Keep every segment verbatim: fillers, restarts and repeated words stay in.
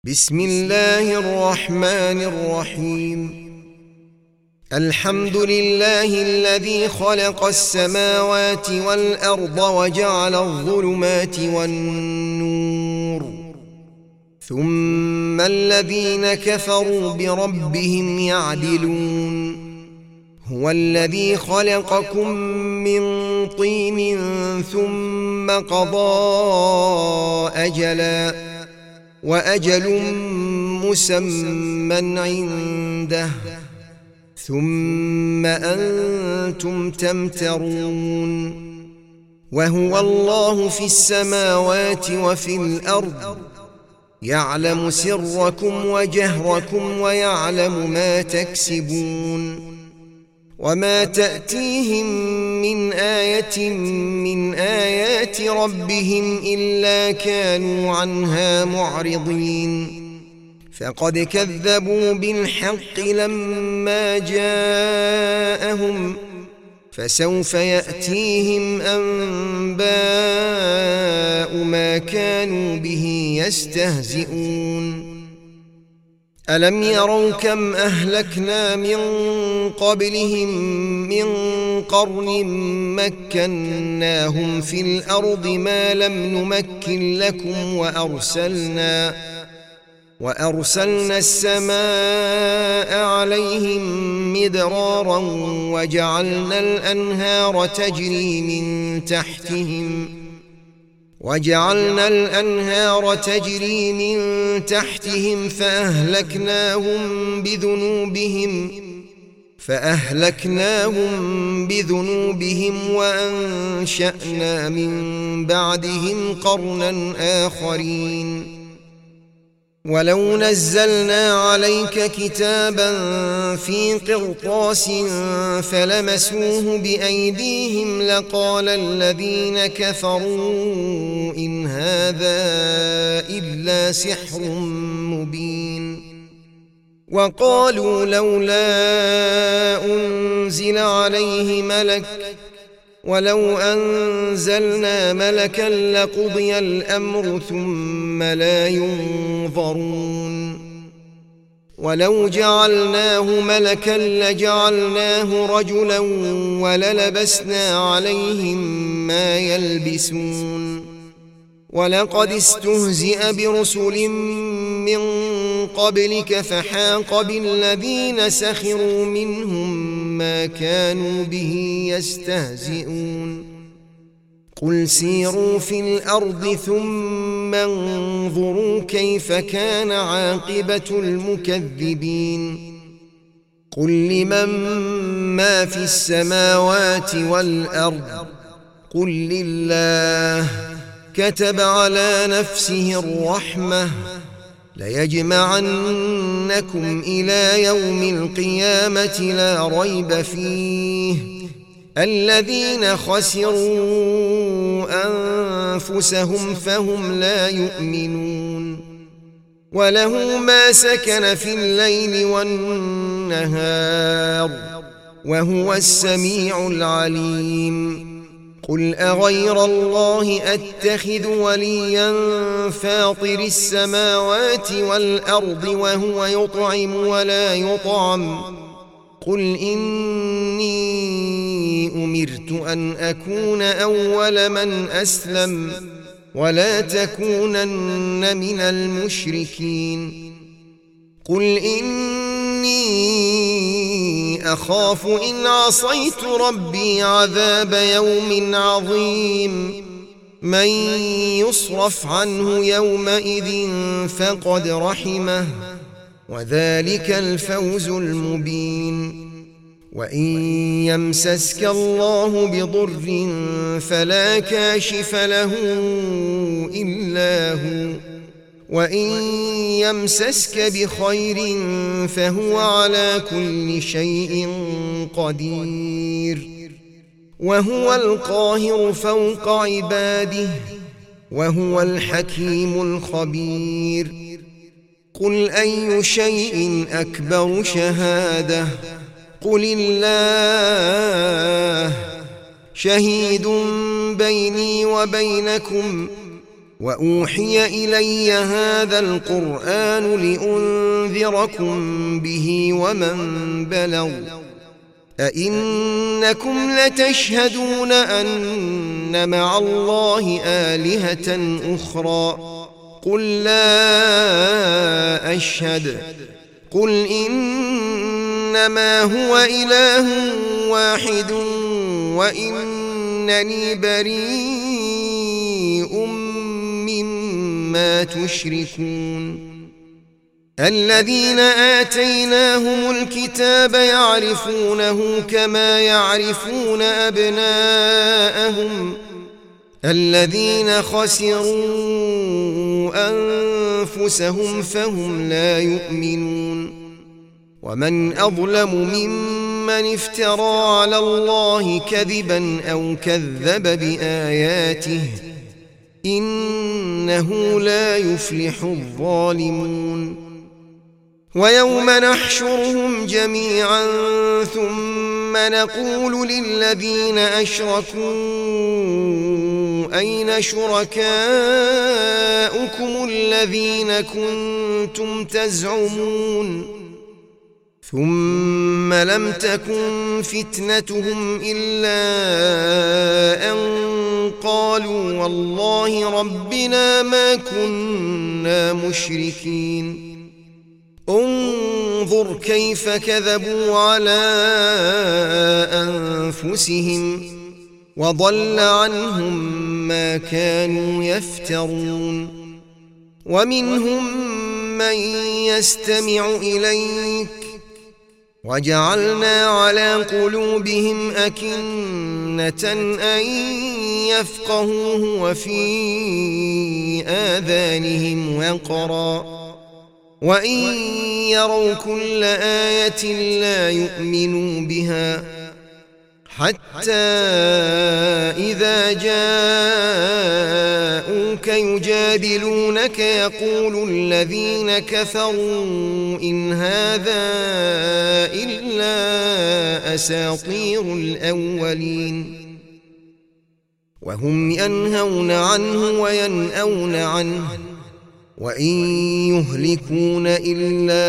بسم الله الرحمن الرحيم. الحمد لله الذي خلق السماوات والأرض وجعل الظلمات والنور، ثم الذين كفروا بربهم يعدلون. هو الذي خلقكم من طين ثم قضى أجلاً وأجل مسمى عنده، ثم أنتم تمترون. وهو الله في السماوات وفي الأرض، يعلم سركم وجهركم ويعلم ما تكسبون. وما تأتيهم من آية من آيات ربهم إلا كانوا عنها معرضين. فقد كذبوا بالحق لما جاءهم، فسوف يأتيهم أنباء ما كانوا به يستهزئون. ألم يروا كم أهلكنا من قبلهم من قرن مكناهم في الأرض ما لم نمكن لكم، وأرسلنا وأرسلنا السماء عليهم مدرارا وجعلنا الأنهار تجري من تحتهم وجعلنا الأنهار تجري من تحتهم فأهلكناهم بذنوبهم فأهلكناهم بذنوبهم وأنشأنا من بعدهم قرنا آخرين. ولو نزلنا عليك كتابا في قرطاس فلمسوه بأيديهم لقال الذين كفروا إن هذا إلا سحر مبين. وقالوا لولا أنزل عليه ملك، ولو أنزلنا ملكا لقضي الأمر ثم لا ينظرون. ولو جعلناه ملكا لجعلناه رجلا وللبسنا عليهم ما يلبسون. ولقد استهزئ برسل من قبلك فحاق بالذين سخروا منهم ما كانوا به يستهزئون. قل سيروا في الأرض ثم انظروا كيف كان عاقبة المكذبين. قل لمن ما في السماوات والأرض قل لله. كتب على نفسه الرحمة ليجمعنكم إلى يوم القيامة لا ريب فيه. الذين خسروا أنفسهم فهم لا يؤمنون. وله ما سكن في الليل والنهار وهو السميع العليم. قل أغير الله أتخذ وليا فاطر السماوات والأرض وهو يطعم ولا يطعم. قل إني أمرت أن أكون أول من أسلم ولا تكونن من المشركين. قل إني أخاف إن عصيت ربي عذاب يوم عظيم. من يصرف عنه يومئذ فقد رحمه وذلك الفوز المبين. وإن يمسسك الله بضر فلا كاشف له إلا هو، وإن يمسسك بخير فهو على كل شيء قدير. وهو القاهر فوق عباده وهو الحكيم الخبير. قل أي شيء أكبر شهادة؟ قل الله. شهيد بيني وبينكم وأوحي إلي هذا القرآن لأنذركم به ومن بلغ أئنكم لتشهدون أن مع الله آلهة أخرى قل لا أشهد قل إنما هو إله واحد وإنني بريء مما تشركون الذين آتيناهم الكتاب يعرفونه كما يعرفون أبناءهم الذين خسروا أنفسهم فهم لا يؤمنون ومن أظلم ممن افترى على الله كذبا أو كذب بآياته إنه لا يفلح الظالمون ويوم نحشرهم جميعا ثم نقول للذين أشركوا أين شركاؤكم الذين كنتم تزعمون ثم لم تكن فتنتهم إلا أن قالوا والله ربنا ما كنا مشركين انظر كيف كذبوا على أنفسهم وضل عنهم ما كانوا يفترون ومنهم من يستمع إليك وجعلنا على قلوبهم أكنة أن يفقهوه وفي آذانهم وقرا وإن يروا كل آية لا يؤمنوا بها حتى إذا جاءوك يجادلونك يقول الذين كفروا إن هذا إلا أساطير الأولين وهم ينهون عنه وينأون عنه وإن يهلكون إلا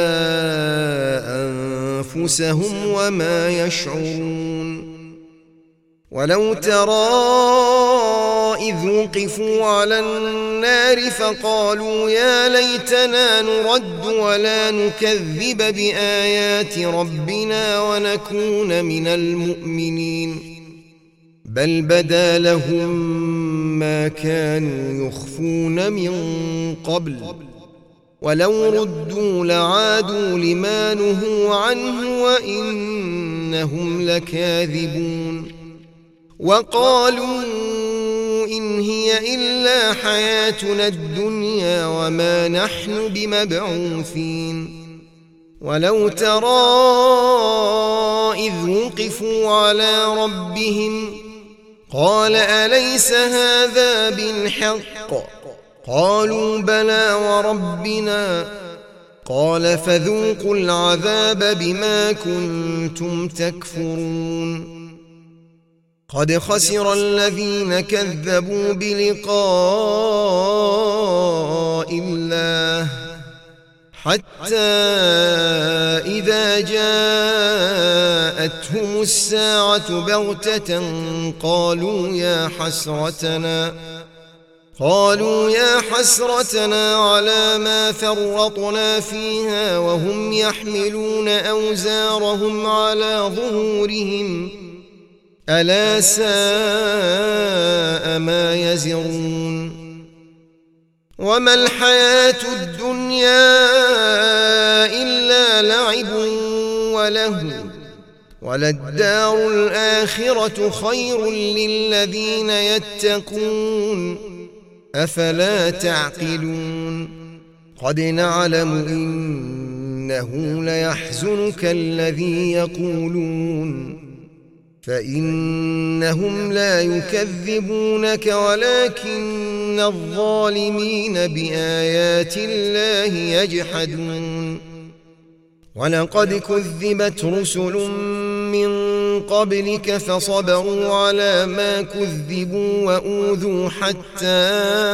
أنفسهم وما يشعرون ولو ترى إذ وقفوا على النار فقالوا يا ليتنا نرد ولا نكذب بآيات ربنا ونكون من المؤمنين بل بدا لهم ما كانوا يخفون من قبل ولو ردوا لعادوا لما نهوا عنه وإنهم لكاذبون وقالوا إن هي إلا حياتنا الدنيا وما نحن بمبعوثين ولو ترى إذ وقفوا على ربهم قال أليس هذا بالحق قالوا بلى وربنا قال فذوقوا العذاب بما كنتم تكفرون قد خسر الذين كذبوا بلقاء الله حتى إذا جاءتهم الساعة بغتة قالوا يا حسرتنا قالوا يا حسرتنا على ما فرطنا فيها وهم يحملون أوزارهم على ظهورهم ألا ساء ما يزرون وما الحياة الدنيا إلا لعب ولهو وللدار الآخرة خير للذين يتقون أفلا تعقلون قد نعلم إنه ليحزنك الذي يقولون فإنهم لا يكذبونك ولكن الظالمين بآيات الله يجحدون ولقد كذبت رسل من قبلك فصبروا على ما كذبوا وأوذوا حتى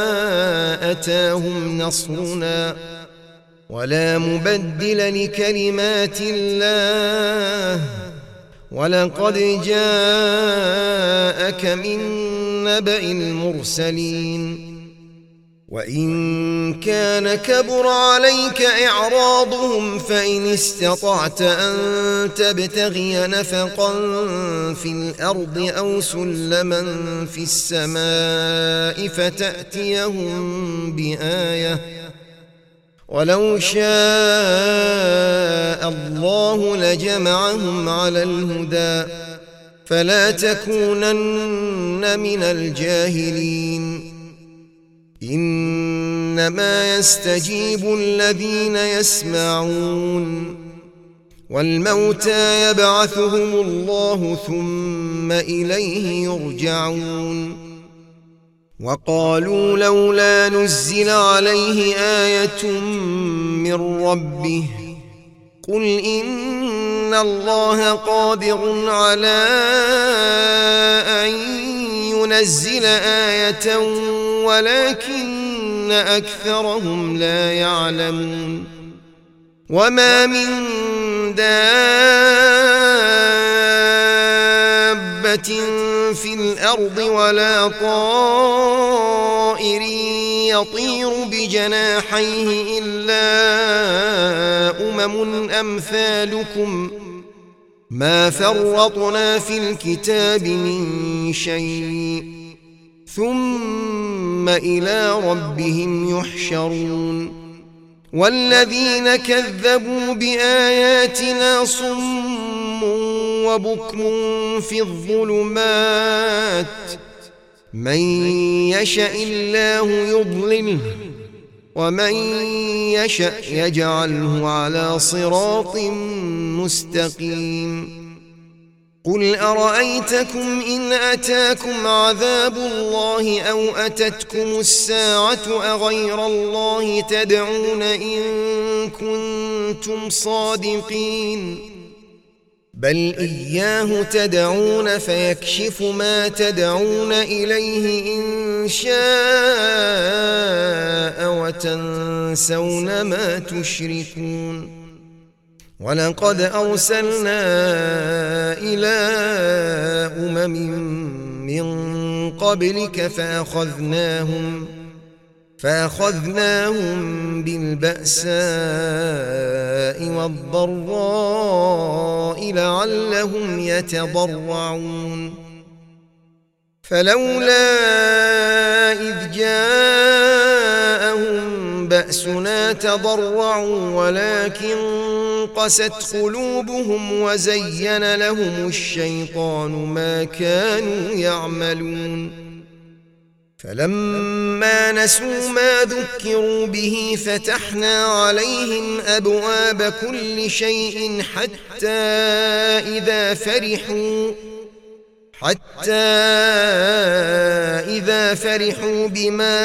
أتاهم نصرنا ولا مبدل لكلمات الله ولقد جاءك من نبأ المرسلين وإن كان كبر عليك إعراضهم فإن استطعت أن تبتغي نفقا في الأرض أو سلما في السماء فتأتيهم بآية ولو شاء الله لجمعهم على الهدى فلا تكونن من الجاهلين إنما يستجيب الذين يسمعون والموتى يبعثهم الله ثم إليه يرجعون وقالوا لولا نزل عليه آية من ربه قل إن الله قادر على أن ينزل آية ولكن أكثرهم لا يعلمون وما من دابة في الأرض ولا طائر يطير بجناحيه إلا أمم أمثالكم ما فرطنا في الكتاب من شيء ثم إلى ربهم يحشرون والذين كذبوا بآياتنا صم وبكم في الظلمات من يشأ الله يضلله ومن يشأ يجعله على صراط مستقيم قل أرأيتكم إن أتاكم عذاب الله أو أتتكم الساعة أغير الله تدعون إن كنتم صادقين بل إياه تدعون فيكشف ما تدعون إليه إن شاء وتنسون ما تشركون ولقد أرسلنا إلى أمم من قبلك فأخذناهم فأخذناهم بالبأساء والضراء لعلهم يتضرعون فلولا إذ جاءهم بأسنا تضرعوا ولكن قست قلوبهم وزين لهم الشيطان ما كانوا يعملون فلما نسوا ما ذكروا به فتحنا عليهم أبواب كل شيء حتى إذا فرحوا حتى إذا فرحوا بما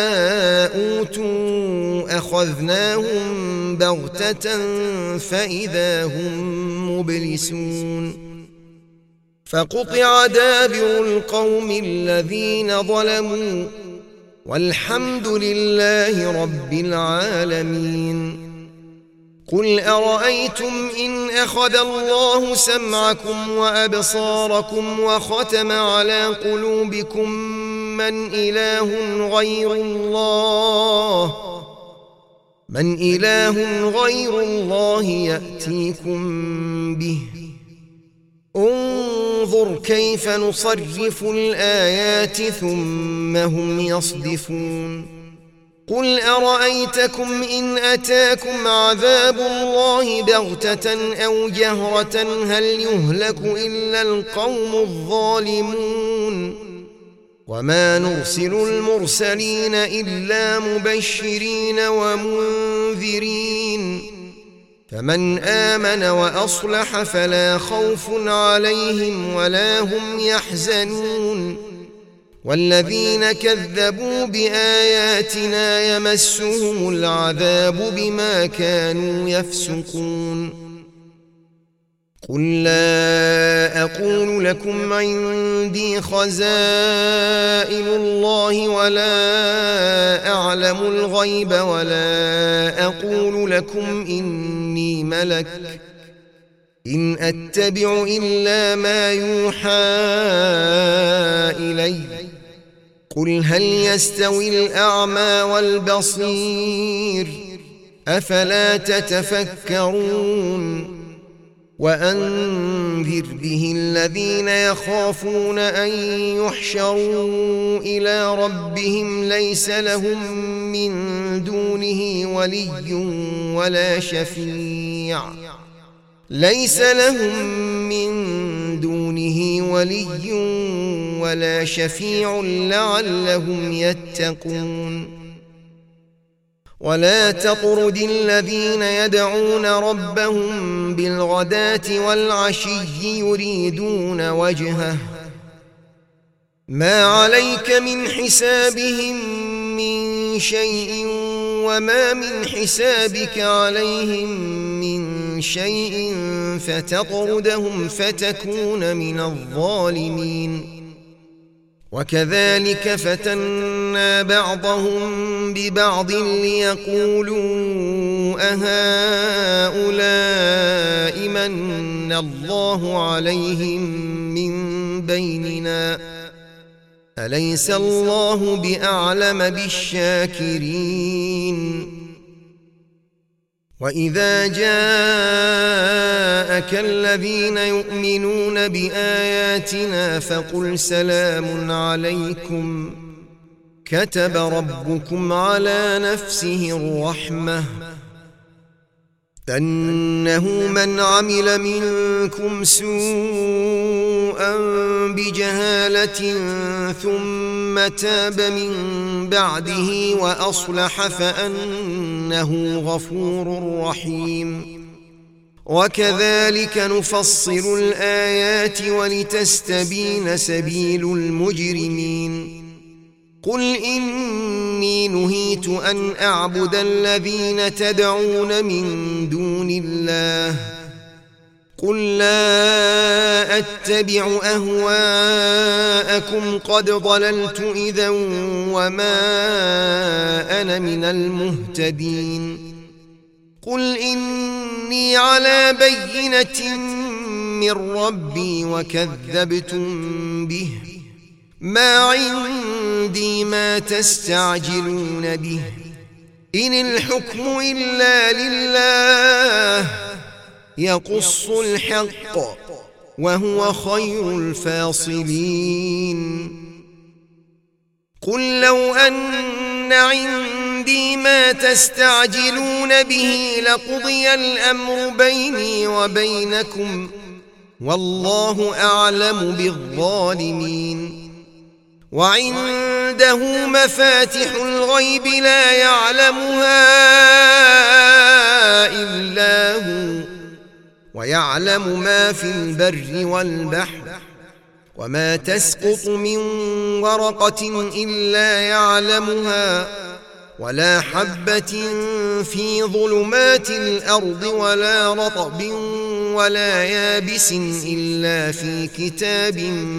أوتوا أخذناهم بغتة فإذا هم مبلسون فقطع دابر القوم الذين ظلموا والحمد لله رب العالمين قل أرأيتم إن أخذ الله سمعكم وأبصاركم وختم على قلوبكم من إله غير الله من إله غير الله يأتيكم به انظر كيف نصرف الآيات ثم هم يصدفون قل أرأيتكم إن أتاكم عذاب الله بغتة أو جهرة هل يهلك إلا القوم الظالمون وما نرسل المرسلين إلا مبشرين ومنذرين فمن آمن وأصلح فلا خوف عليهم ولا هم يحزنون والذين كذبوا بآياتنا يمسهم العذاب بما كانوا يفسقون قل لا أقول لكم عندي خزائن الله ولا أعلم الغيب ولا أقول لكم إني ملك إن أتبع إلا ما يوحى إلي قل هل يستوي الأعمى والبصير أفلا تتفكرون وأنذر به الذين يخافون أن يحشروا إلى ربهم ليس لهم من دونه ولي ولا شفيع ليس لهم من دونه ولي ولا شفيع لعلهم يتقون ولا تطرد الذين يدعون ربهم بالغداة والعشي يريدون وجهه ما عليك من حسابهم من شيء وما من حسابك عليهم من شيء فتطردهم فتكون من الظالمين وكذلك فتنا بعضهم ببعض ليقولوا أهؤلاء من الله عليهم من بيننا أليس الله بأعلم بالشاكرين وإذا جاءك الذين يؤمنون بآياتنا فقل سلام عليكم كتب ربكم على نفسه الرحمة أنه من عمل منكم سوءا بجهالة ثم تاب من بعده وأصلح فأنه غفور رحيم وكذلك نفصل الآيات ولتستبين سبيل المجرمين قل إني نهيت أن أعبد الذين تدعون من دون الله قل لا أتبع أهواءكم قد ضللت إذا وما أنا من المهتدين قل إني على بينة من ربي وكذبتم به ما عندي ما تستعجلون به إن الحكم إلا لله يقص الحق وهو خير الفاصلين قل لو أن عندي ما تستعجلون به لقضي الأمر بيني وبينكم والله أعلم بالظالمين وعنده مفاتح الغيب لا يعلمها إلا هو ويعلم ما في البر والبحر وما تسقط من ورقة إلا يعلمها ولا حبة في ظلمات الأرض ولا رطب ولا يابس إلا في كتاب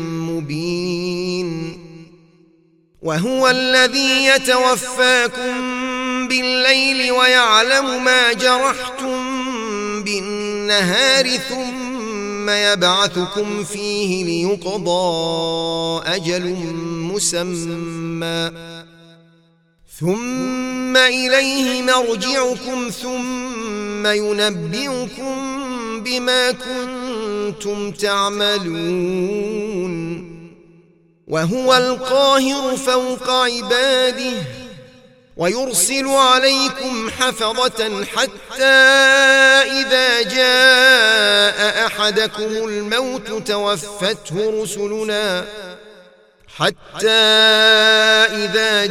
مبين وهو الذي يتوفاكم بالليل ويعلم ما جرحتم بالنهار ثم يبعثكم فيه ليقضى أجل مسمى ثم إليه مرجعكم ثم ينبئكم بما كنتم تعملون وهو القاهر فوق عباده ويرسل عليكم حفظة حتى إذا جاء أحدكم الموت توفته رسلنا حتى إذا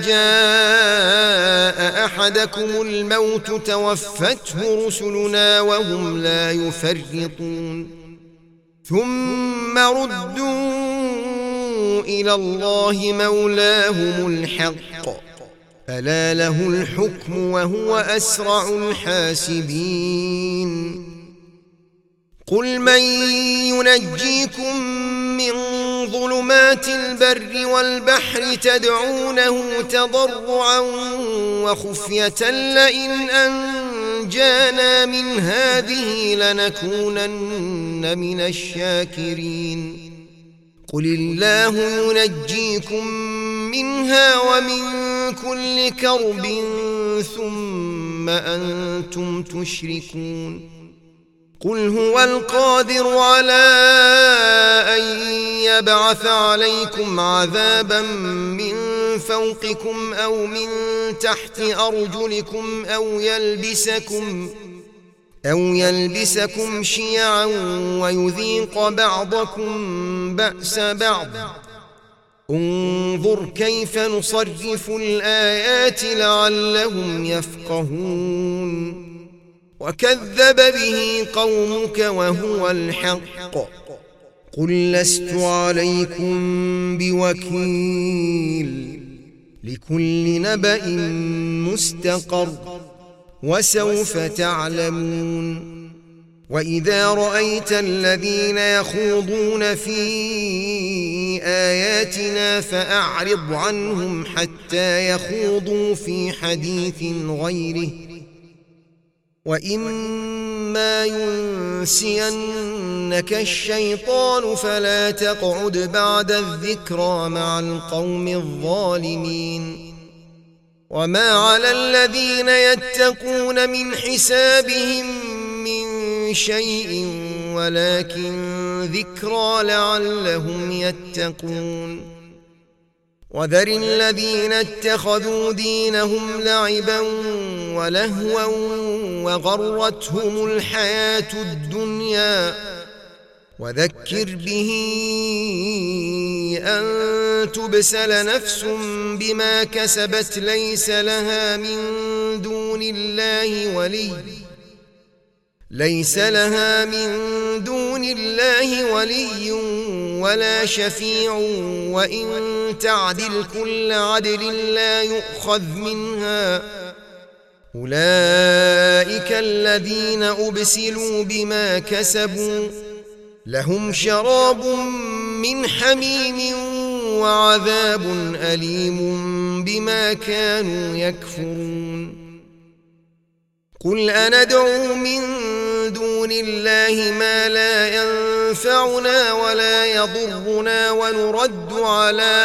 جاء أحدكم الموت توفته رسلنا وهم لا يفرطون ثم ردوا إلى الله مولاهم الحق ألا له الحكم وهو أسرع الحاسبين قل من ينجيكم من ظلمات البر والبحر تدعونه تضرعا وخفية لئن أنجانا من هذه لنكونن من الشاكرين قل الله ينجيكم منها ومن كل كرب ثم أنتم تشركون قل هو القادر على أن يبعث عليكم عذابا من فوقكم أو من تحت أرجلكم أو يلبسكم أو يلبسكم شيعا ويذيق بعضكم بأس بعض انظر كيف نصرف الآيات لعلهم يفقهون وكذب به قومك وهو الحق قل لست عليكم بوكيل لكل نبأ مستقر وسوف تعلمون وإذا رأيت الذين يخوضون في آياتنا فأعرض عنهم حتى يخوضوا في حديث غيره وإما ينسينك الشيطان فلا تقعد بعد الذكرى مع القوم الظالمين وما على الذين يتقون من حسابهم من شيء ولكن ذكرى لعلهم يتقون وذر الذين اتخذوا دينهم لعبا ولهوا وغرتهم الحياة الدنيا وذكر به أن تبسل نفس بما كسبت ليس لها من دون الله ولي ليس لها من دون الله ولي ولا شفيع وإن تعدل كل عدل لا يؤخذ منها أولئك الذين أبسلوا بما كسبوا لهم شراب من حميم وعذاب أليم بما كانوا يكفرون قل أندعو من دون الله ما لا ينفعنا ولا يضرنا ونرد على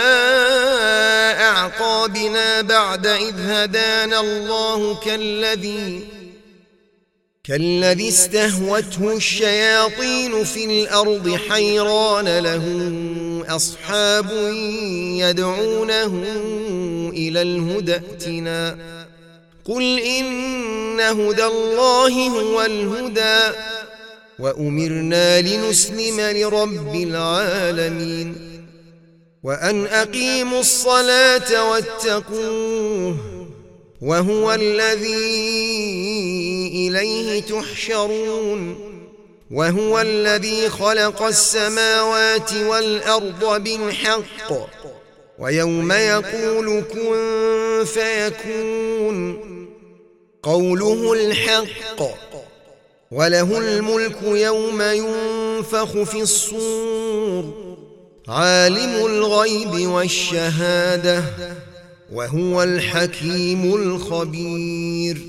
أعقابنا بعد إذ هدانا الله كالذي كالذي استهوته الشياطين في الأرض حيران له أصحاب يدعونه إلى الهدى ائتنا قل إن هدى الله هو الهدى وأمرنا لنسلم لرب العالمين وأن أقيموا الصلاة واتقوه وهو الذي إليه تحشرون وهو الذي خلق السماوات والأرض بالحق ويوم يقول كن فيكون قوله الحق وله الملك يوم ينفخ في الصور عالم الغيب والشهادة وهو الحكيم الخبير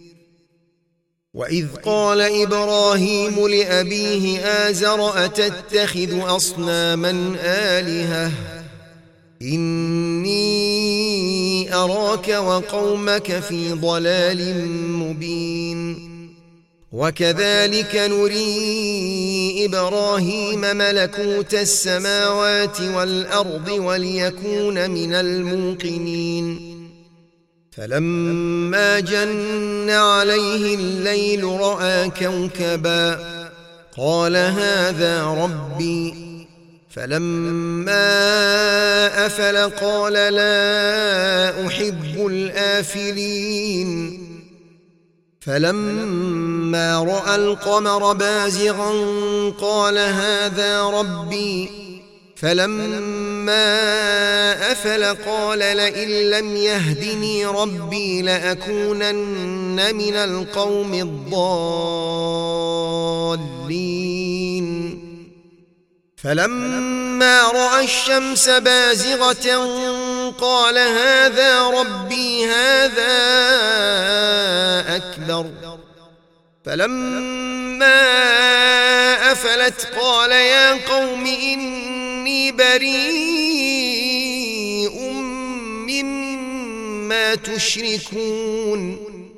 وإذ قال إبراهيم لأبيه آزر أتتخذ أصناما آلهة إني أراك وقومك في ضلال مبين وكذلك نري إبراهيم ملكوت السماوات والأرض وليكون من الموقنين فلما جن عليه الليل رأى كوكبا قال هذا ربي فلما أفل قال لا أحب الآفلين فلما رأى القمر بازغا قال هذا ربي فلما أفل قال لئن لم يهدني ربي لأكونن من القوم الضالين فلما رأى الشمس بازغة قال هذا ربي هذا أكبر فلما أفلت قال يا قوم إني بريء مما تشركون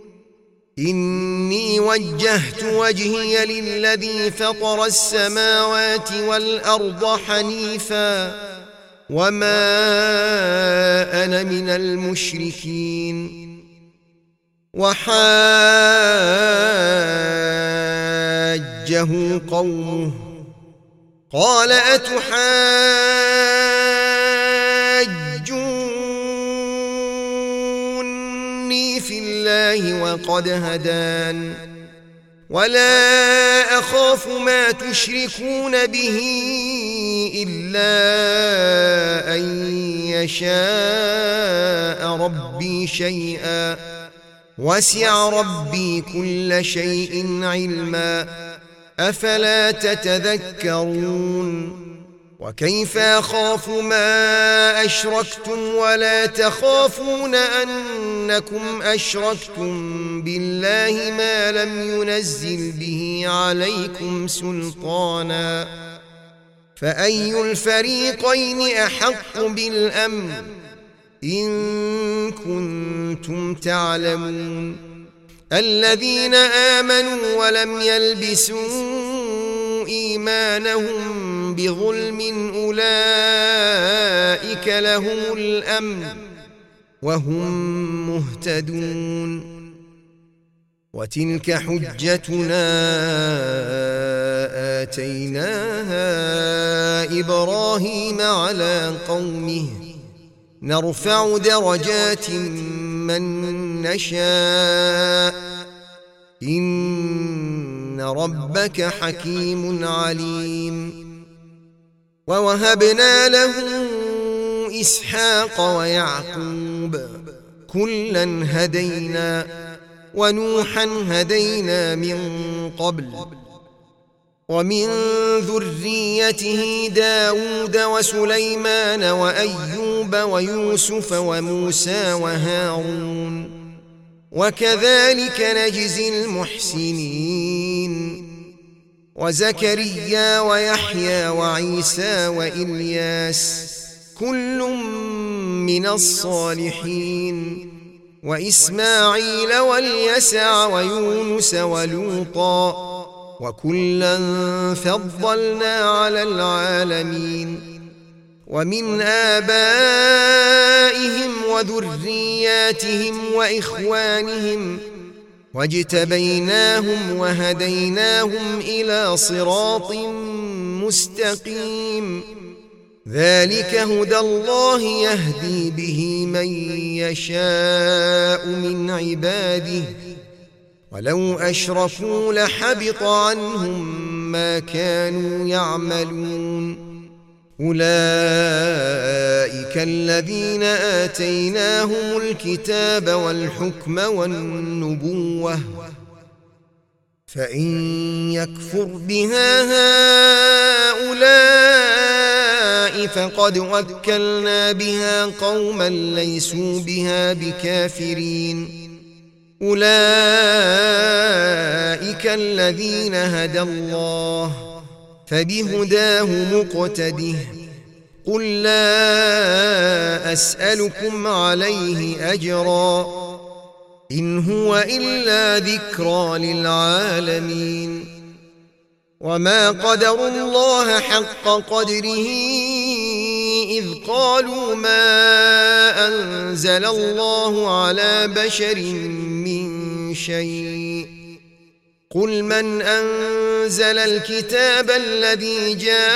إني وجهت وجهي للذي فطر السماوات والأرض حنيفا وما أنا من المشركين وحاجه قومه قال أتحاجوني في الله وقد هدان ولا أخاف ما تشركون به إلا أن يشاء ربي شيئا وسع ربي كل شيء علما أفلا تتذكرون وكيف أخاف ما أشركتم ولا تخافون أنكم أشركتم بالله ما لم ينزل به عليكم سلطانا فأي الفريقين أحق بالأمن إن كنتم تعلمون الذين آمنوا ولم يلبسوا إيمانهم بظلم أولئك لهم الأمن وهم مهتدون وتلك حجتنا آتيناها إبراهيم على قومه نرفع درجات من نشاء إن ربك حكيم عليم ووهبنا له إسحاق ويعقوب كلا هدينا ونوحا هدينا من قبل ومن ذريته داود وسليمان وأيوب ويوسف وموسى وهارون وكذلك نجزي المحسنين وزكريا ويحيى وعيسى وإلياس كل من الصالحين وإسماعيل واليسع ويونس ولوطا وكلا فضلنا على العالمين ومن آبائهم وذرياتهم وإخوانهم واجتبيناهم وهديناهم إلى صراط مستقيم ذلك هدى الله يهدي به من يشاء من عباده ولو أشركوا لحبط عنهم ما كانوا يعملون أولئك الذين آتيناهم الكتاب والحكم والنبوة فإن يكفر بها هؤلاء فقد وكلنا بها قوما ليسوا بها بكافرين أولئك الذين هدى الله فبهداه مقتده قل لا أسألكم عليه أجرا إن هو إلا ذكرى للعالمين وما قدروا الله حق قدره إذ قالوا ما أنزل الله على بشر من شيء قل من أنزل الكتاب الذي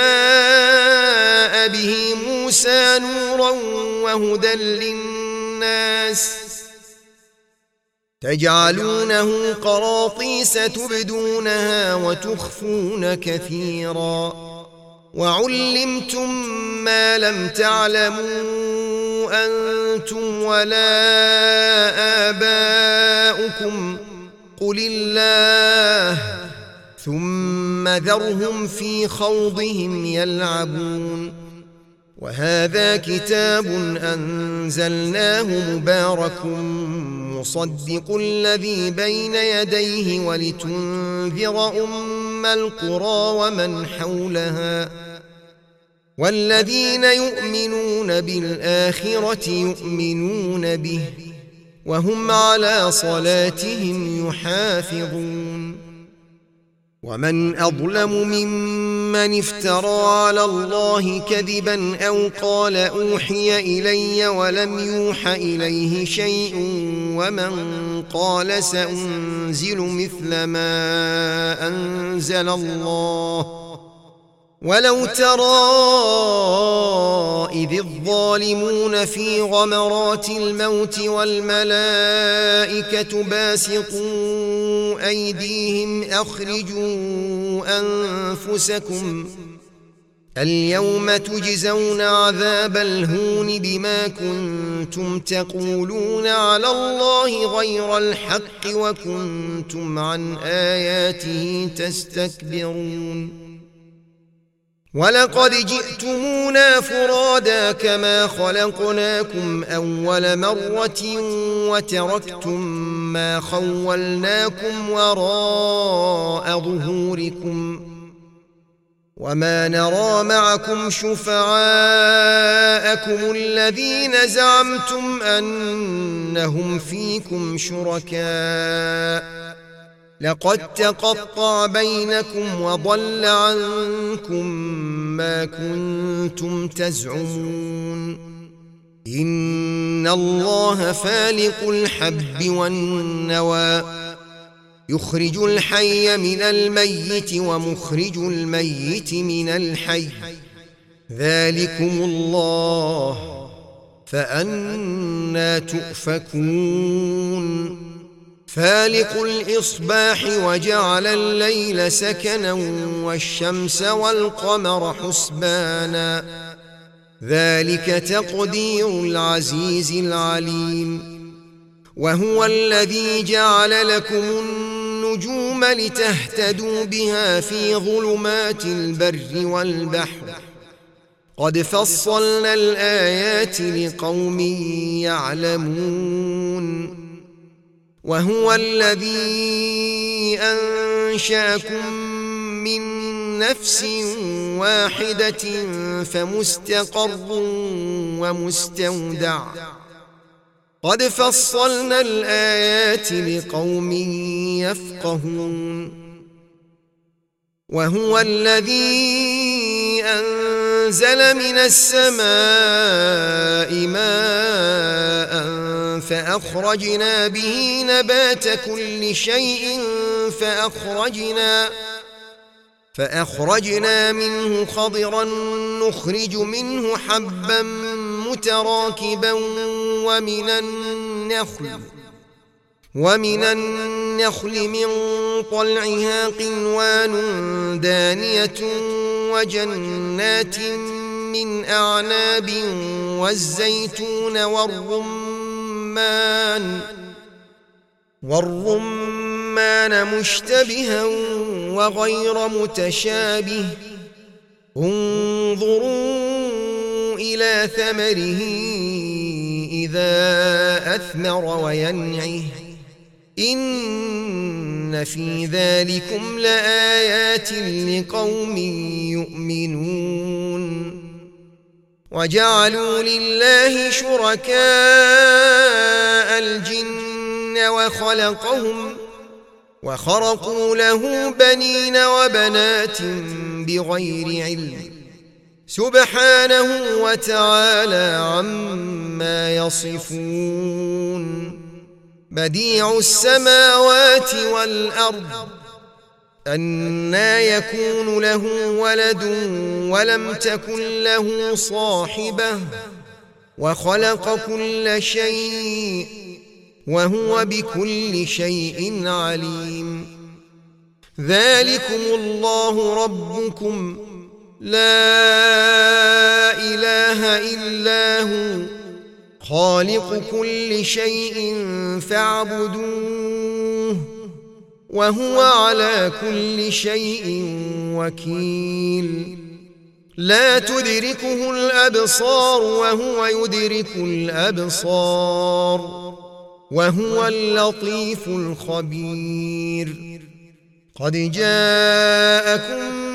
جاء به موسى نورا وهدى للناس تجعلونه قراطيس تبدونها وتخفون كثيرا وعلمتم ما لم تعلموا أنتم ولا آباؤكم قل الله ثم ذرهم في خوضهم يلعبون وهذا كتاب أنزلناه مبارك مصدق الذي بين يديه ولتنذر أم القرى ومن حولها والذين يؤمنون بالآخرة يؤمنون به وهم على صلاتهم يحافظون ومن أظلم ممن افترى على الله كذبا أو قال أوحي إلي ولم يوح إليه شيء ومن قال سأنزل مثل ما أنزل الله ولو ترى إذ الظالمون في غمرات الموت والملائكة باسطوا أيديهم أخرجوا أنفسكم اليوم تجزون عذاب الهون بما كنتم تقولون على الله غير الحق وكنتم عن آياته تستكبرون ولقد جئتمونا فرادا كما خلقناكم أول مرة وتركتم ما خولناكم وراء ظهوركم وما نرى معكم شفعاءكم الذين زعمتم أنهم فيكم شركاء لقد تقطع بينكم وضل عنكم ما كنتم تزعمون إن الله فالق الحب والنوى يخرج الحي من الميت ومخرج الميت من الحي ذلكم الله فأنى تؤفكون فالق الإصباح وجعل الليل سكنا والشمس والقمر حسبانا ذلك تقدير العزيز العليم وهو الذي جعل لكم النجوم لتهتدوا بها في ظلمات البر والبحر قد فصلنا الآيات لقوم يعلمون وهو الذي أنشأكم من نفس واحدة فمستقر ومستودع قد فصلنا الآيات لقوم يفقهون وهو الذي أنزل من السماء ماء فأخرجنا به نبات كل شيء فأخرجنا فأخرجنا منه خضرا نخرج منه حبا متراكبا ومن النخل ومن النخل من طلعها قنوان دانية وجنات من أعناب والزيتون والرمان والرمان مشتبها وغير متشابه انظروا إلى ثمره إذا أثمر وينعه إن في ذلكم لآيات لقوم يؤمنون وجعلوا لله شركاء الجن وخلقهم وخرقوا له بنين وبنات بغير علم سبحانه وتعالى عما يصفون بديع السماوات والأرض أنى يكون له ولد ولم تكن له صاحبة وخلق كل شيء وهو بكل شيء عليم ذلكم الله ربكم لا إله إلا هو خالق كل شيء فاعبدوه وهو على كل شيء وكيل لا تدركه الأبصار وهو يدرك الأبصار وهو اللطيف الخبير قد جاءكم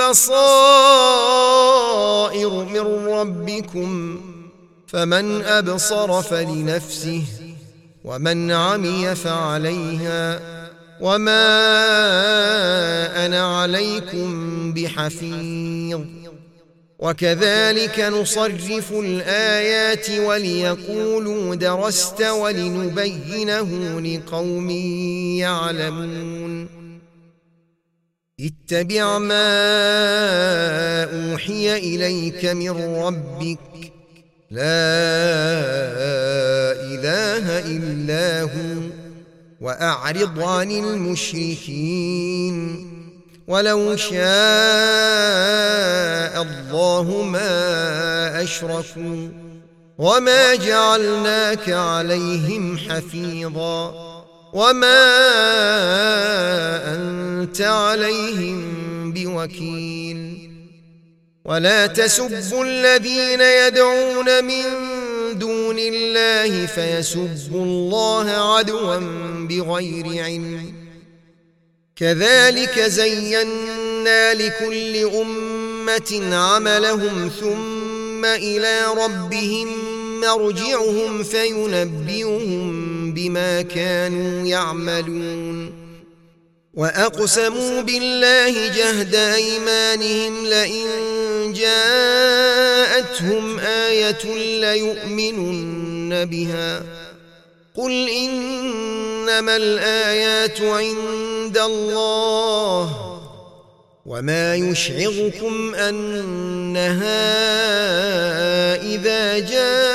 بصائر من ربكم فمن أبصر فلنفسه ومن عمي فعليها وما أنا عليكم بحفيظ وكذلك نصرف الآيات وليقولوا درست ولنبينه لقوم يعلمون اتبع ما أوحي إليك من ربك لا إله إلا هو وأعرض عن المشركين ولو شاء الله ما أشركوا وما جعلناك عليهم حفيظا وما أنت عليهم بوكيل ولا تسبوا الذين يدعون من دون الله فيسبوا الله عدوا بغير علم كذلك زينا لكل أمة عملهم ثم إلى ربهم مرجعهم فينبئهم بما كانوا يعملون وأقسموا بالله جهد أيمانهم لئن جاءتهم آية ليؤمنن بها قل إنما الآيات عند الله وما يشعركم أنها إذا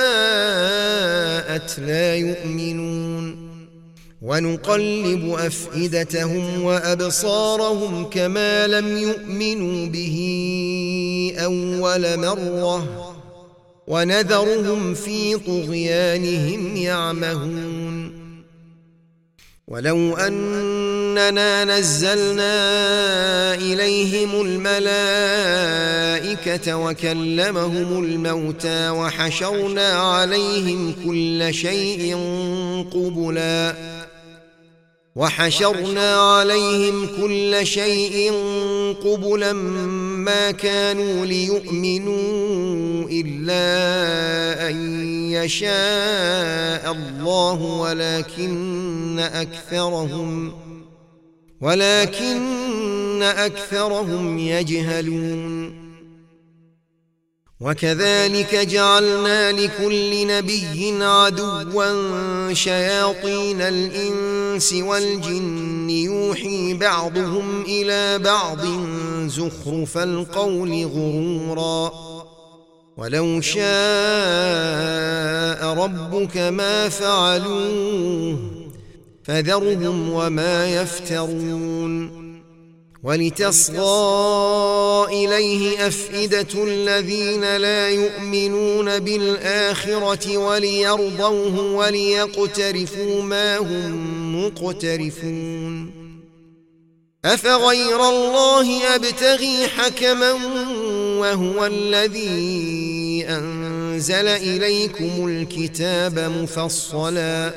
جاءت لا يؤمنون ونقلب أفئدتهم وأبصارهم كما لم يؤمنوا به أول مرة ونذرهم في طغيانهم يعمهون ولو أننا نزلنا إليهم الملائكة وكلمهم الموتى وحشرنا عليهم كل شيء قبلا وحشرنا عليهم كل شيء قبلا ما كانوا ليؤمنوا إلا أن يشاء الله ولكن أكثرهم ولكن أكثرهم يجهلون وكذلك جعلنا لكل نبي عدوا شياطين الإنس والجن يوحي بعضهم إلى بعض زخرف القول غرورا ولو شاء ربك ما فعلوه فذرهم وما يفترون ولتصغى إليه أفئدة الذين لا يؤمنون بالآخرة وليرضوه وليقترفوا ما هم مقترفون أفغير الله أبتغي حكما وهو الذي أنزل إليكم الكتاب مفصلا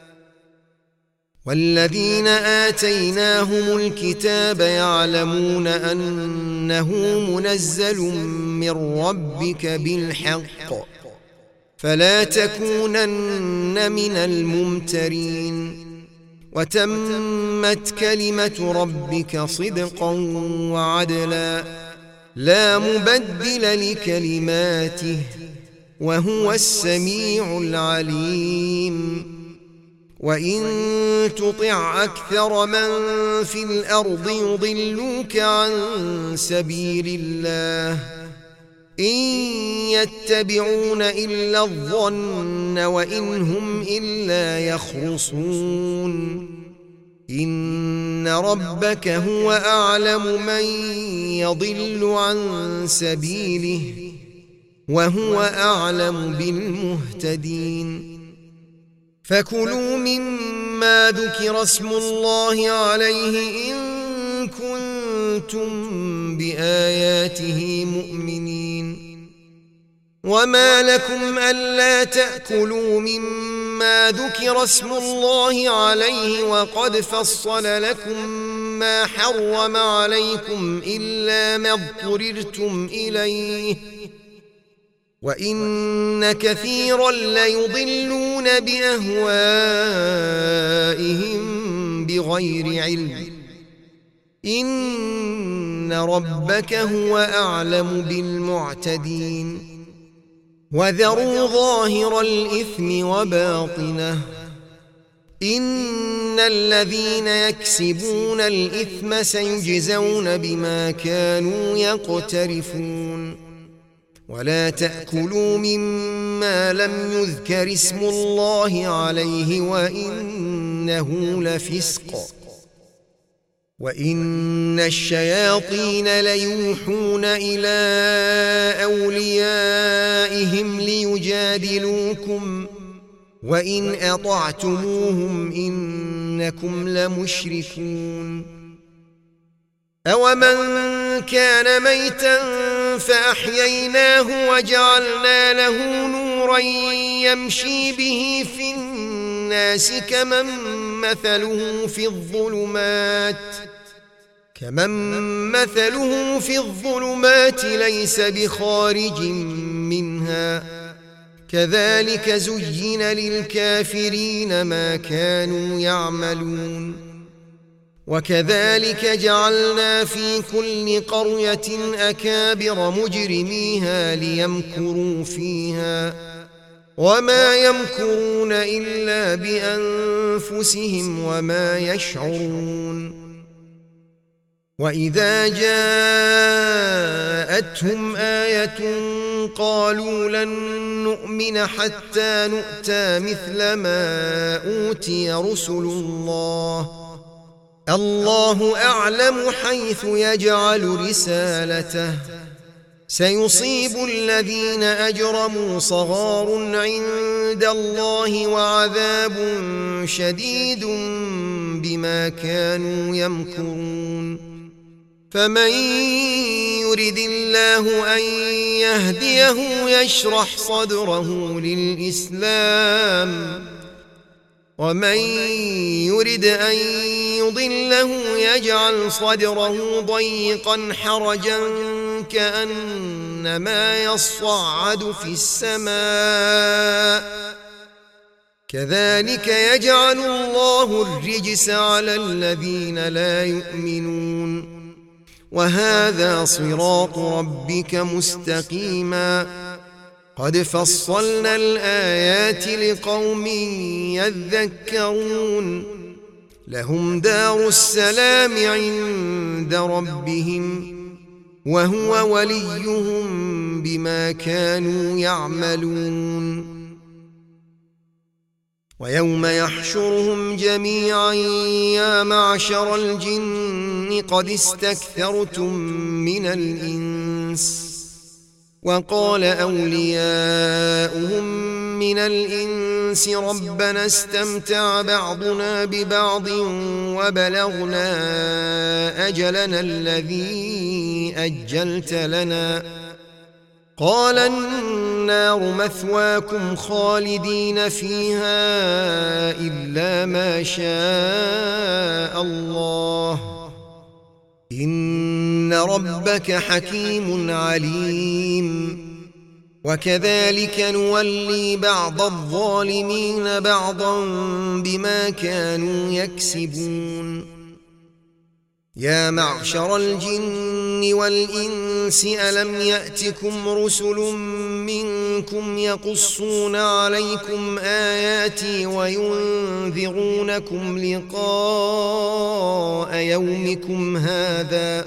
والذين آتيناهم الكتاب يعلمون أنه منزل من ربك بالحق فلا تكونن من الممترين وتمت كلمة ربك صدقا وعدلا لا مبدل لكلماته وهو السميع العليم وإن تطع أكثر من في الأرض يضلوك عن سبيل الله إن يتبعون إلا الظن وإن هم إلا يخرصون إن ربك هو أعلم من يضل عن سبيله وهو أعلم بالمهتدين. فكلوا مما ذكر اسم الله عليه إن كنتم بآياته مؤمنين. وما لكم ألا تأكلوا مما ذكر اسم الله عليه وقد فصل لكم ما حرم عليكم إلا ما اضطررتم إليه وإن كثيرا ليضلون بأهوائهم بغير علم إن ربك هو أعلم بالمعتدين. وذروا ظاهر الإثم وباطنه إن الذين يكسبون الإثم سيجزون بما كانوا يقترفون. ولا تأكلوا مما لم يذكر اسم الله عليه وإنه لفسق وإن الشياطين ليوحون إلى أوليائهم ليجادلوكم وإن أطعتموهم إنكم لمشركون. أومن كان ميتا فأحييناه وجعلنا له نورا يمشي به في الناس كمن مثله في الظلمات كمن مثله في الظلمات ليس بخارج منها كذلك زين للكافرين ما كانوا يعملون. وكذلك جعلنا في كل قرية أكابر مجرميها ليمكروا فيها وما يمكرون إلا بأنفسهم وما يشعرون. وإذا جاءتهم آية قالوا لن نؤمن حتى نؤتى مثل ما أوتي رسل الله الله أعلم حيث يجعل رسالته سيصيب الذين أجرموا صغار عند الله وعذاب شديد بما كانوا يمكرون. فمن يرد الله أن يهديه يشرح صدره للإسلام ومن يرد أن يضله يجعل صدره ضيقا حرجا كأنما يصعد في السماء كذلك يجعل الله الرجس على الذين لا يؤمنون. وهذا صراط ربك مستقيما قد فصلنا الآيات لقوم يذكرون. لهم دار السلام عند ربهم وهو وليهم بما كانوا يعملون. ويوم يحشرهم جميعا يا معشر الجن قد استكثرتم من الإنس وقال أولياؤهم من الإنس ربنا استمتع بعضنا ببعض وبلغنا أجلنا الذي أجلت لنا قال النار مثواكم خالدين فيها إلا ما شاء الله إن ربك حكيم عليم. وكذلك نولي بعض الظالمين بعضا بما كانوا يكسبون. يا معشر الجن والإنس ألم يأتكم رسل منكم يقصون عليكم آياتي وينذرونكم لقاء يومكم هذا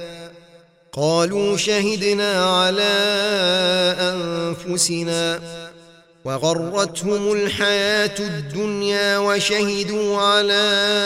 قالوا شهدنا على أنفسنا وغرتهم الحياة الدنيا وشهدوا على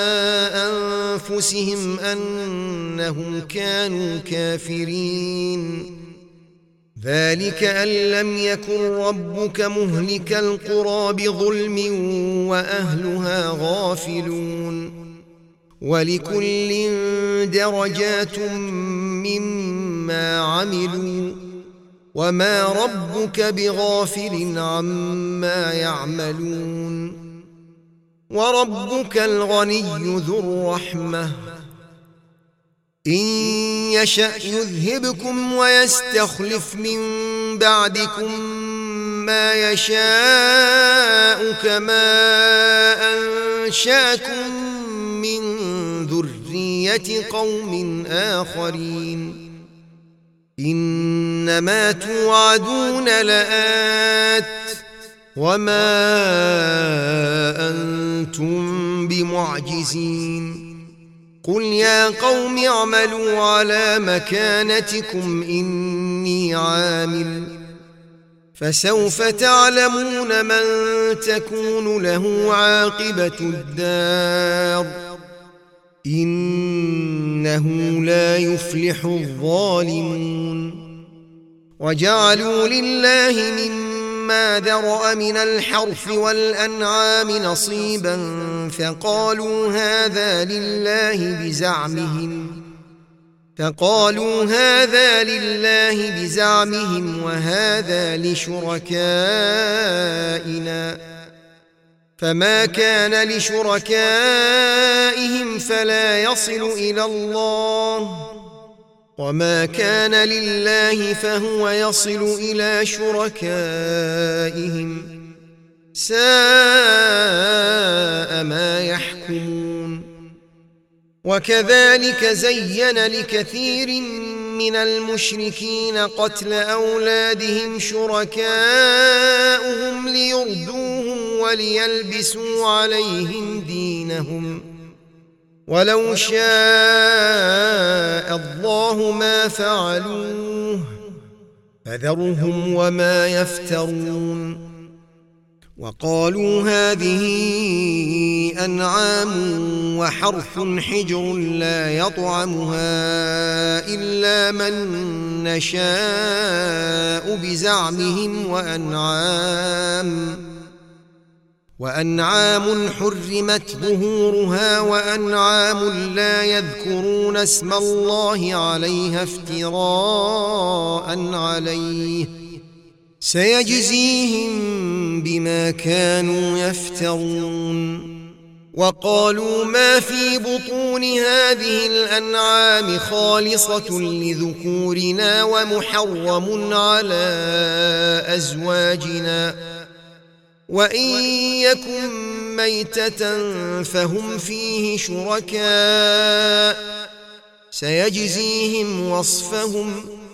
أنفسهم أنهم كانوا كافرين. ذلك أن لم يكن ربك مهلك القرى بظلم وأهلها غافلون. ولكل درجات مما عملوا وما ربك بغافل عما يعملون. وربك الغني ذو الرحمة إن يشأ يذهبكم ويستخلف من بعدكم ما يشاء كما أنشأكم من ذرية قوم آخرين. إنما توعدون لآت وما أنتم بمعجزين. قل يا قوم اعملوا على مكانتكم إني عامل فسوف تعلمون من تكون له عاقبة الدار إنه لا يفلح الظالمون. وجعلوا لله مما ذرأ من الحرث والأنعام نصيبا فقالوا هذا لله بزعمهم فقالوا هذا لله بزعمهم وهذا لشركائنا فما كان لشركائهم فلا يصل إلى الله وما كان لله فهو يصل إلى شركائهم ساء ما يحكمون. وكذلك زين لكثير من المشركين قتل أولادهم شركاؤهم ليردوهم وليلبسوا عليهم دينهم ولو شاء الله ما فعلوه فذرهم وما يفترون. وقالوا هذه أنعام وحرث حجر لا يطعمها إلا من نشاء بزعمهم وأنعام وأنعام حرمت ظهورها وأنعام لا يذكرون اسم الله عليها افتراء عليه سيجزيهم بما كانوا يفترون. وقالوا ما في بطون هذه الأنعام خالصة لذكورنا ومحرم على أزواجنا وإن يكن ميتة فهم فيه شركاء سيجزيهم وصفهم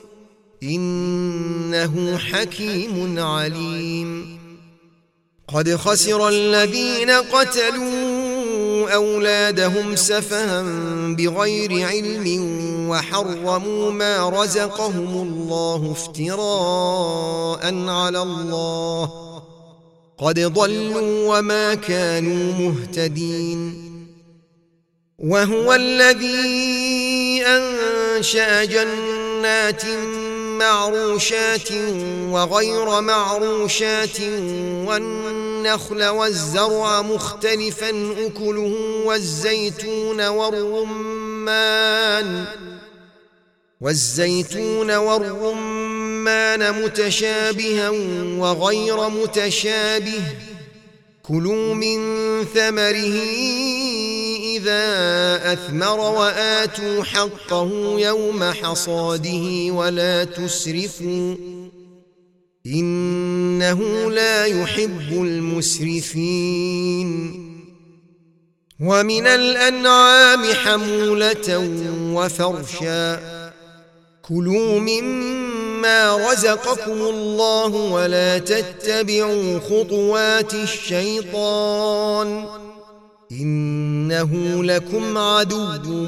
إنه حكيم عليم. قد خسر الذين قتلوا أولادهم سفها بغير علم وحرموا ما رزقهم الله افتراء على الله قد ضلوا وما كانوا مهتدين. وهو الذي أنشأ جنات معروشات وغير معروشات والنخل والزرع مختلفا أكله والزيتون والرمان والزيتون والرمان متشابها وغير متشابه كلوا من ثمره إذا أثمر وآتوا حقه يوم حصاده ولا تسرفوا إنه لا يحب المسرفين. ومن الأنعام حمولة وفرشا كلوا مما رزقكم الله ولا تتبعوا خطوات الشيطان إنه لكم عدو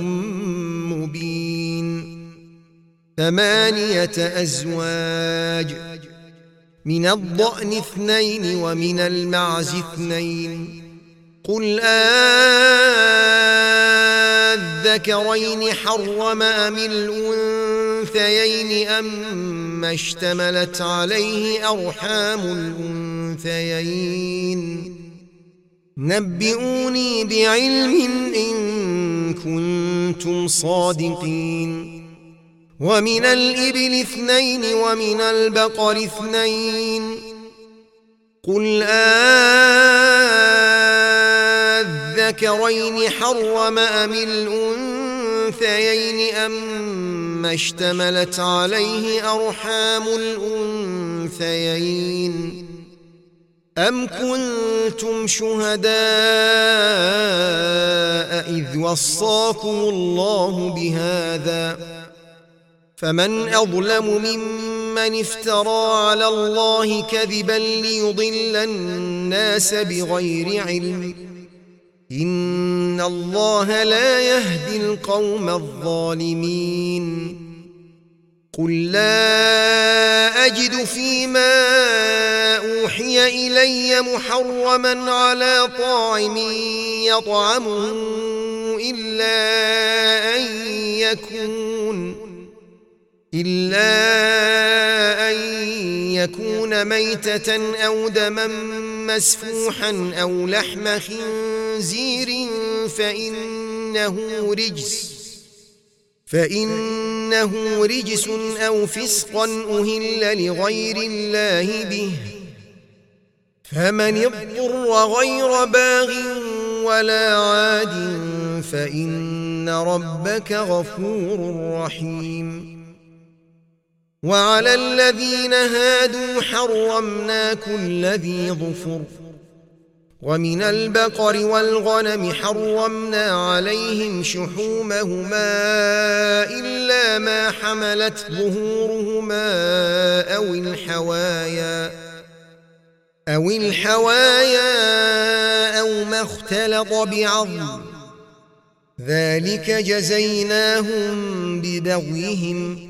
مبين. ثمانية أزواج من الضأن اثنين ومن المعز اثنين قل أذكرين حرم أم الأنثيين أم اشتملت عليه أرحام الأنثيين نبئوني بعلم إن كنتم صادقين ومن الإبل اثنين ومن البقر اثنين قل أذكرين حرم أم الأنثيين أم اشتملت عليه أرحام الأنثيين أم كنتم شهداء إذ وصاكم الله بهذا فمن أظلم ممن افترى على الله كذبا ليضل الناس بغير علم إن الله لا يهدي القوم الظالمين قل لا أجد فيما أوحي إلي محرما على طاعم يطعمه إلا أن يكون إلا أن يكون ميتة أو دما مسفوحا أو لحم خنزير فإنه رجس فإنه رجس أو فسقا أهل لغير الله به فمن اضطر غير باغ ولا عاد فإن ربك غفور رحيم وعلى الذين هادوا حرمنا كل ذي ظفر ومن البقر والغنم حرمنا عليهم شحومهما إلا ما حملت ظهورهما أو الحوايا أو الحوايا أو ما اختلط بعظم ذلك جزيناهم ببغيهم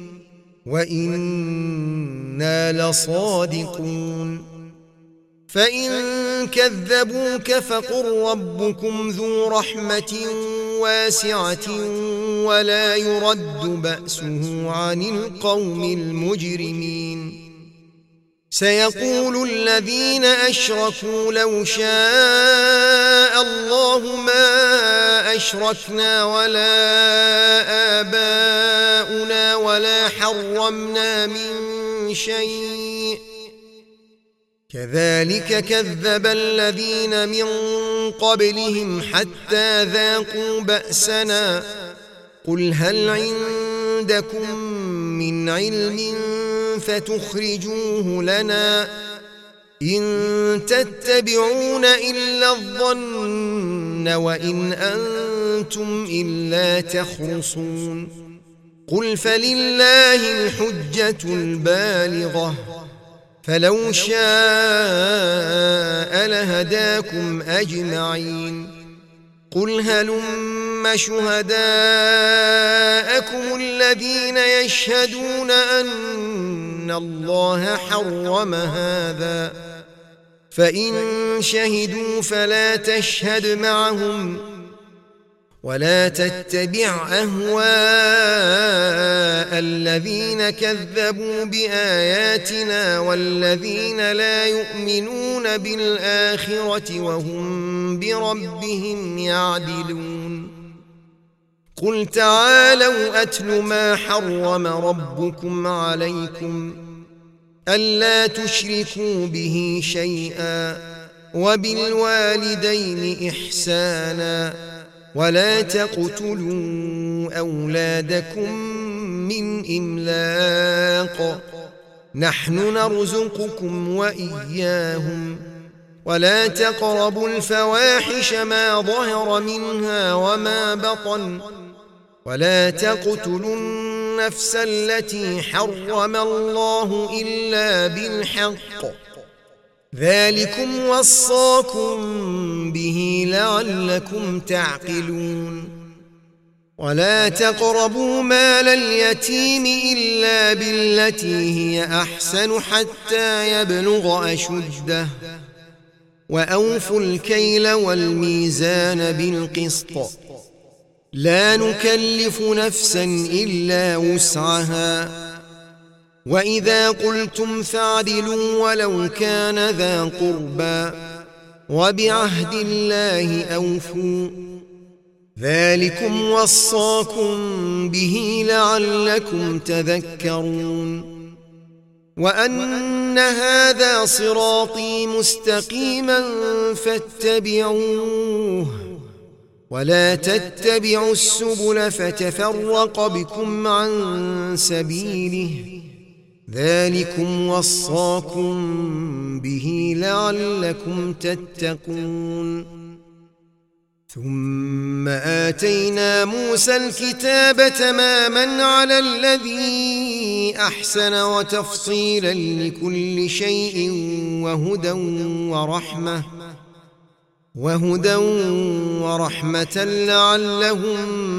وإنا لصادقون فإن كذبوك فقل ربكم ذو رحمة واسعة ولا يرد بأسه عن القوم المجرمين سيقول الذين أشركوا لو شاء الله ما أشركنا ولا آباؤنا ولا حرمنا من شيء كذلك كذب الذين من قبلهم حتى ذاقوا بأسنا قل هل عندكم من علم فتخرجوه لنا إن تتبعون إلا الظن وإن أنتم إلا تخرصون قل فلله الحجة البالغة فلو شاء لهداكم أجمعين قل هلم شهداءكم الذين يشهدون أن الله حرم هذا فإن شهدوا فلا تشهد معهم ولا تتبع أهواء الذين كذبوا بآياتنا والذين لا يؤمنون بالآخرة وهم بربهم يعدلون قل تعالوا أتل ما حرم ربكم عليكم ألا تشركوا به شيئا وبالوالدين إحسانا ولا تقتلوا أولادكم من إملاق نحن نرزقكم وإياهم ولا تقربوا الفواحش ما ظهر منها وما بطن ولا تقتلوا النفس التي حرم الله إلا بالحق ذلكم وصاكم به لعلكم تعقلون ولا تقربوا مال اليتيم إلا بالتي هي أحسن حتى يبلغ أشده وأوفوا الكيل والميزان بالقسط لا نكلف نفسا إلا وسعها وإذا قلتم فاعدلوا ولو كان ذا قربى وبعهد الله أوفوا ذلكم وصاكم به لعلكم تذكرون وأن هذا صراطي مستقيما فاتبعوه ولا تتبعوا السبل فتفرق بكم عن سبيله ذلكم وصاكم به لعلكم تتقون ثم آتينا موسى الكتاب تماما على الذي أحسن وتفصيلا لكل شيء وهدى ورحمة وهدى ورحمة لعلهم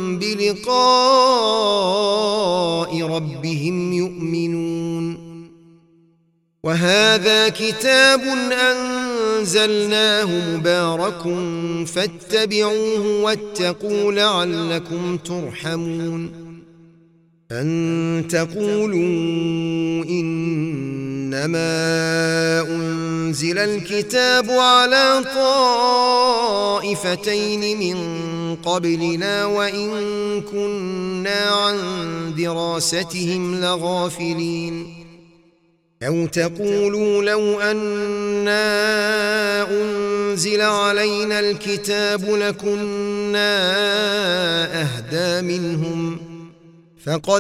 بلقاء ربهم يؤمنون وهذا كتاب أنزلناه مبارك فاتبعوه واتقوا لعلكم ترحمون أن تقولوا إنما أنزل الكتاب على طائفتين من قبلنا وإن كنا عن دراستهم لغافلين أو تقولوا لو أنا أنزل علينا الكتاب لكنا أهدى منهم فقد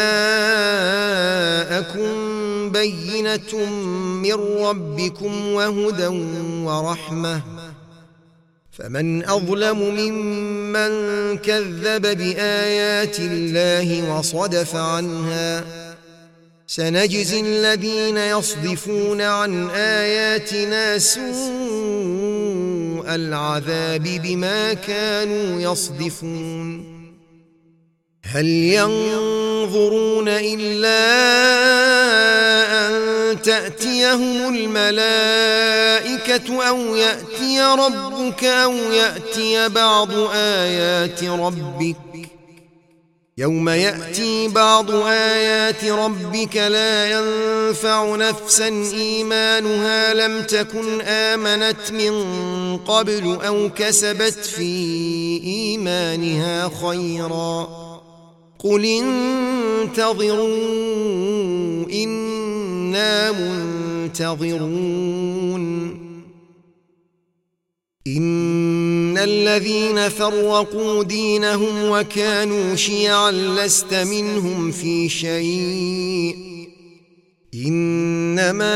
جاءكم بينة من ربكم وهدى ورحمة فمن أظلم ممن كذب بآيات الله وصدف عنها سنجزي الذين يصدفون عن آياتنا سوء العذاب بما كانوا يصدفون هل ينظرون إلا أن تأتيهم الملائكة أو يأتي ربك أو يأتي بعض آيات ربك يوم يأتي بعض آيات ربك لا ينفع نفسا إيمانها لم تكن آمنت من قبل أو كسبت في إيمانها خيرا قل انتظروا إنا منتظرون إن الذين فرقوا دينهم وكانوا شيعا لست منهم في شيء إنما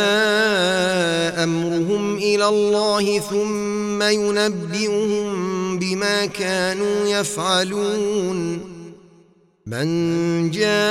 أمرهم إلى الله ثم ينبئهم بما كانوا يفعلون من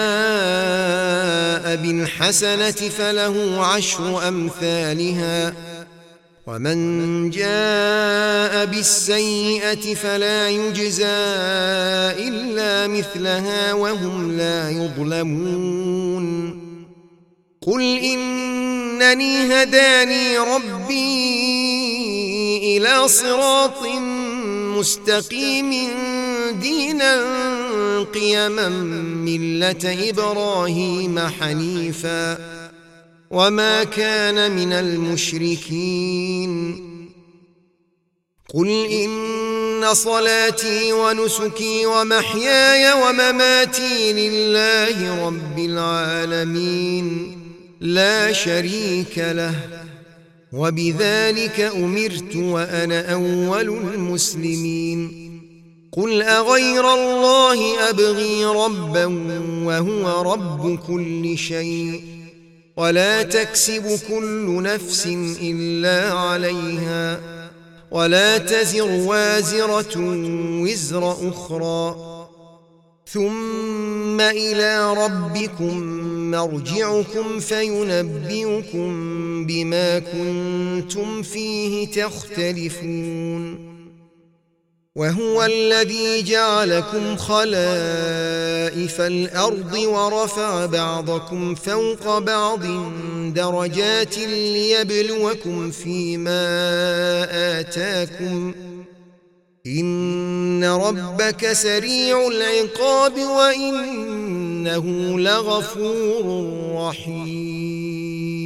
جاء بالحسنة فله عشر أمثالها ومن جاء بالسيئة فلا يجزى إلا مثلها وهم لا يظلمون قل إنني هداني ربي إلى صراط مستقيم دينا قيما ملة إبراهيم حنيفا وما كان من المشركين قل إن صلاتي ونسكي ومحياي ومماتي لله رب العالمين لا شريك له وبذلك أمرت وأنا أول المسلمين قل أغير الله أبغي ربا وهو رب كل شيء ولا تكسب كل نفس إلا عليها ولا تزر وازرة وزر أخرى ثم إلى ربكم مرجعكم فينبئكم بما كنتم فيه تختلفون وهو الذي جعلكم خلائف الأرض ورفع بعضكم فوق بعض درجات ليبلوكم فيما آتاكم إن ربك سريع العقاب وإنه لغفور رحيم